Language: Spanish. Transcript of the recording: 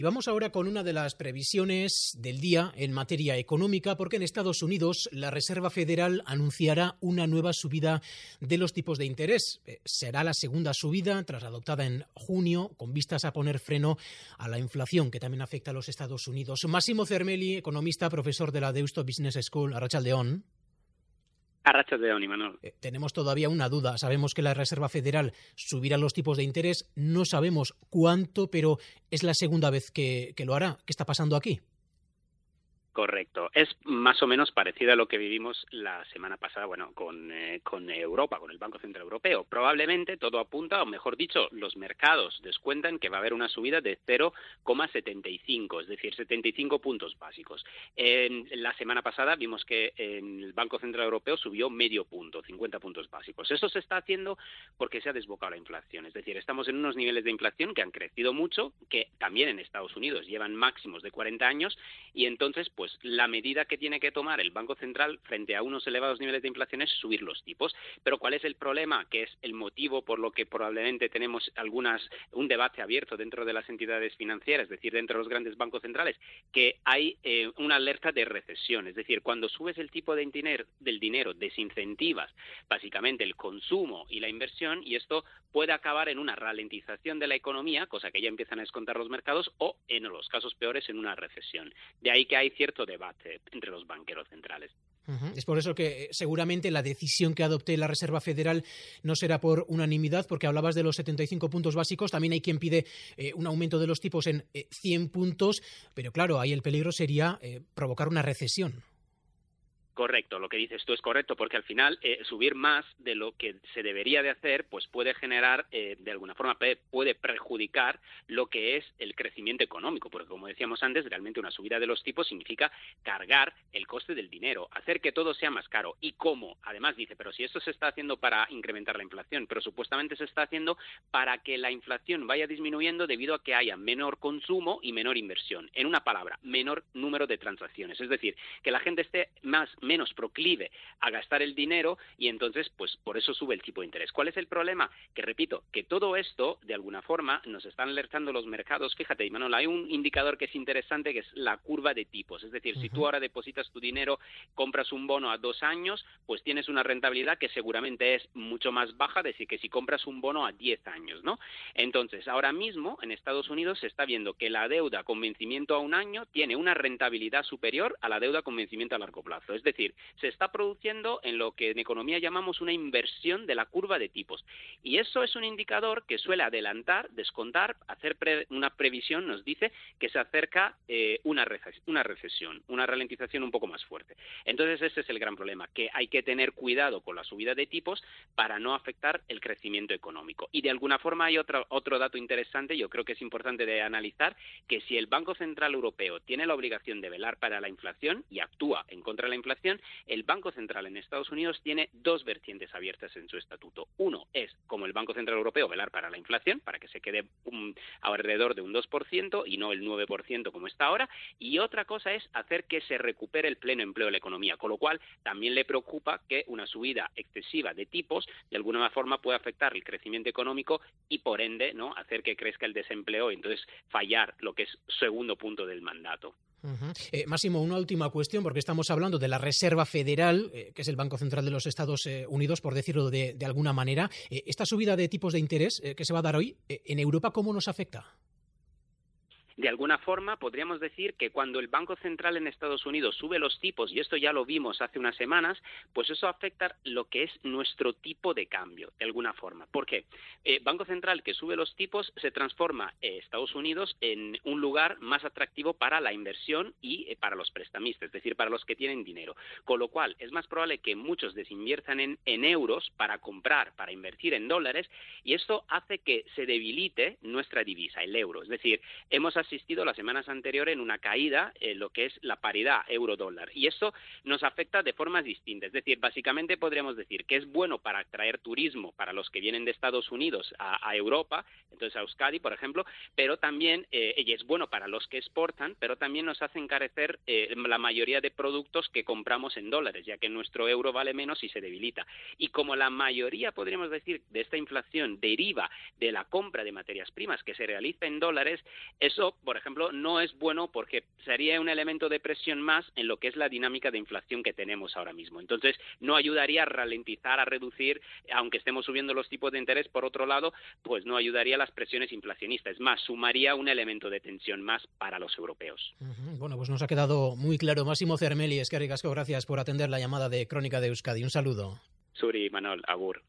Y vamos ahora con una de las previsiones del día en materia económica, porque en Estados Unidos la Reserva Federal anunciará una nueva subida de los tipos de interés. Será la segunda subida tras la adoptada en junio, con vistas a poner freno a la inflación que también afecta a los Estados Unidos. Massimo Cermelli, economista, profesor de la Deusto Business School, Arratsaldeon. Arratsaldeon, Imanol. Tenemos todavía una duda. Sabemos que la Reserva Federal subirá los tipos de interés. No sabemos cuánto, pero es la segunda vez que lo hará. ¿Qué está pasando aquí? Correcto. Es más o menos parecido a lo que vivimos la semana pasada, con Europa, con el Banco Central Europeo. Probablemente todo apunta, o mejor dicho, los mercados descuentan que va a haber una subida de 0,75, es decir, 75 puntos básicos. La semana pasada vimos que el Banco Central Europeo subió medio punto, 50 puntos básicos. Eso se está haciendo porque se ha desbocado la inflación. Es decir, estamos en unos niveles de inflación que han crecido mucho, que también en Estados Unidos llevan máximos de 40 años, y entonces pues la medida que tiene que tomar el Banco Central frente a unos elevados niveles de inflación es subir los tipos. Pero ¿cuál es el problema? Que es el motivo por lo que probablemente tenemos un debate abierto dentro de las entidades financieras, es decir, dentro de los grandes bancos centrales, que hay una alerta de recesión. Es decir, cuando subes el tipo del dinero, desincentivas básicamente el consumo y la inversión, y esto puede acabar en una ralentización de la economía, cosa que ya empiezan a descontar los mercados, o en los casos peores en una recesión. De ahí que hay cierto debate entre los banqueros centrales. Es por eso que seguramente la decisión que adopte la Reserva Federal no será por unanimidad, porque hablabas de los 75 puntos básicos. También hay quien pide un aumento de los tipos en 100 puntos, pero claro, ahí el peligro sería provocar una recesión. Correcto, lo que dices tú es correcto, porque al final subir más de lo que se debería de hacer pues puede generar, de alguna forma, puede perjudicar lo que es el crecimiento económico, porque como decíamos antes, realmente una subida de los tipos significa cargar el coste del dinero, hacer que todo sea más caro. ¿Y cómo? Además dice, pero si esto se está haciendo para incrementar la inflación, pero supuestamente se está haciendo para que la inflación vaya disminuyendo debido a que haya menor consumo y menor inversión. En una palabra, menor número de transacciones, es decir, que la gente esté menos proclive a gastar el dinero, y entonces pues por eso sube el tipo de interés. ¿Cuál es el problema? Que repito, que todo esto de alguna forma nos están alertando los mercados. Fíjate, Imanol, hay un indicador que es interesante, que es la curva de tipos. Es decir, si tú ahora depositas tu dinero, compras un bono a 2 años, pues tienes una rentabilidad que seguramente es mucho más baja de que si compras un bono a 10 años, ¿no? Entonces, ahora mismo en Estados Unidos se está viendo que la deuda con vencimiento a 1 año tiene una rentabilidad superior a la deuda con vencimiento a largo plazo. Es decir, se está produciendo en lo que en economía llamamos una inversión de la curva de tipos. Y eso es un indicador que suele adelantar, descontar, hacer una previsión, nos dice que se acerca una recesión, una ralentización un poco más fuerte. Entonces ese es el gran problema, que hay que tener cuidado con la subida de tipos para no afectar el crecimiento económico. Y de alguna forma hay otro dato interesante, yo creo que es importante de analizar, que si el Banco Central Europeo tiene la obligación de velar para la inflación y actúa en contra de la inflación, el Banco Central en Estados Unidos tiene 2 vertientes abiertas en su estatuto. Uno es, como el Banco Central Europeo, velar para la inflación, para que se quede alrededor de un 2% y no el 9% como está ahora, y otra cosa es hacer que se recupere el pleno empleo de la economía, con lo cual también le preocupa que una subida excesiva de tipos de alguna forma pueda afectar el crecimiento económico y por ende, ¿no?, hacer que crezca el desempleo y entonces fallar lo que es segundo punto del mandato. Máximo, una última cuestión, porque estamos hablando de la Reserva Federal, que es el Banco Central de los Estados Unidos, por decirlo de alguna manera. Esta subida de tipos de interés que se va a dar hoy, ¿en Europa cómo nos afecta? De alguna forma, podríamos decir que cuando el Banco Central en Estados Unidos sube los tipos, y esto ya lo vimos hace unas semanas, pues eso afecta lo que es nuestro tipo de cambio, de alguna forma. ¿Por qué? Banco Central que sube los tipos se transforma Estados Unidos en un lugar más atractivo para la inversión y para los prestamistas, es decir, para los que tienen dinero. Con lo cual, es más probable que muchos desinviertan en euros para comprar, para invertir en dólares, y esto hace que se debilite nuestra divisa, el euro. Es decir, hemos asistido las semanas anteriores en una caída en lo que es la paridad euro-dólar, y esto nos afecta de formas distintas. Es decir, básicamente podríamos decir que es bueno para atraer turismo para los que vienen de Estados Unidos a Europa, entonces a Euskadi, por ejemplo, pero también y es bueno para los que exportan, pero también nos hace encarecer la mayoría de productos que compramos en dólares, ya que nuestro euro vale menos y se debilita. Y como la mayoría, podríamos decir, de esta inflación deriva de la compra de materias primas que se realiza en dólares, eso esto, por ejemplo, no es bueno porque sería un elemento de presión más en lo que es la dinámica de inflación que tenemos ahora mismo. Entonces, no ayudaría a ralentizar, a reducir, aunque estemos subiendo los tipos de interés, por otro lado, pues no ayudaría a las presiones inflacionistas. Es más, sumaría un elemento de tensión más para los europeos. Bueno, pues nos ha quedado muy claro. Máximo Cermeli, eskerrik asko, gracias por atender la llamada de Crónica de Euskadi. Un saludo. Zuri, Manuel, agur.